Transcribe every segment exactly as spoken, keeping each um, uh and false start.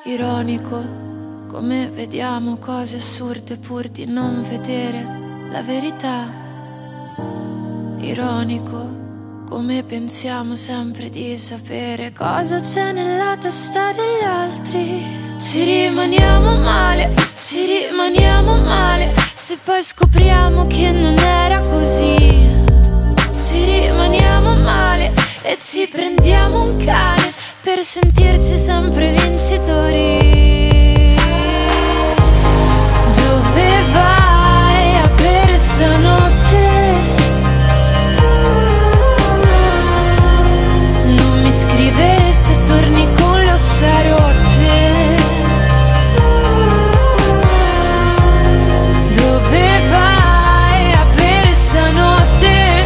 Ironico, come vediamo cose assurde pur di non vedere la verità. Ironico, come pensiamo sempre di sapere cosa c'è nella testa degli altri. Ci rimaniamo male, ci rimaniamo male, se poi scopriamo che non era così. Ci rimaniamo male e ci prendiamo un cane per sentirci sempre vincitori. Dove vai a bere stanotte? Non mi scrivere se torni con le ossa rotte. Dove vai a bere stanotte?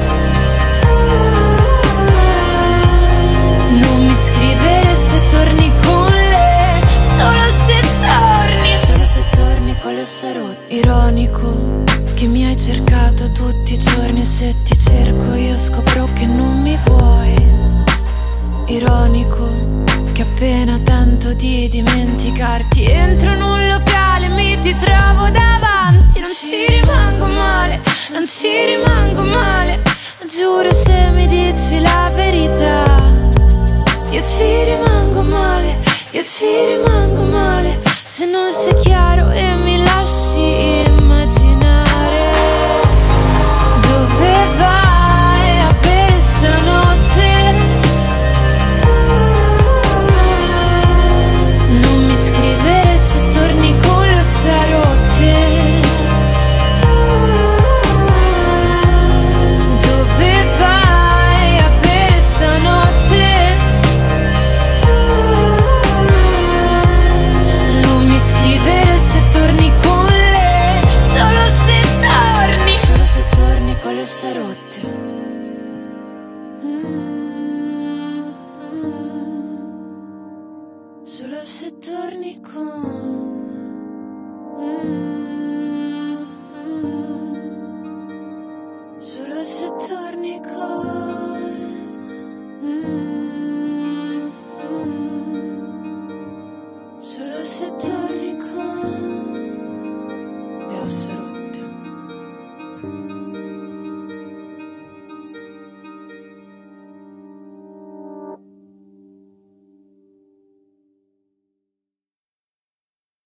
Non mi scrivere se torni con le, solo se torni, solo se torni con le ossa rotte. Ironico, che mi hai cercato tutti i giorni e se ti cerco io scopro che non mi vuoi. Ironico, che appena tento di dimenticarti entro in un locale e mi ti trovo davanti. Non ci rimango male, non ci rimango male, giuro se mi dici la verità. Io ci rimango male, io ci rimango male, se non sei chiaro e mi lasci immaginare. Dove vai a bere stanotte? Non mi scrivere se torni con le ossa rotte. Dove vai a bere stanotte? Non mi scrivere se torni con le, solo se torni, solo se torni con le ossa rotte. Mm-hmm. Solo se torni con mm-hmm. Solo se torni con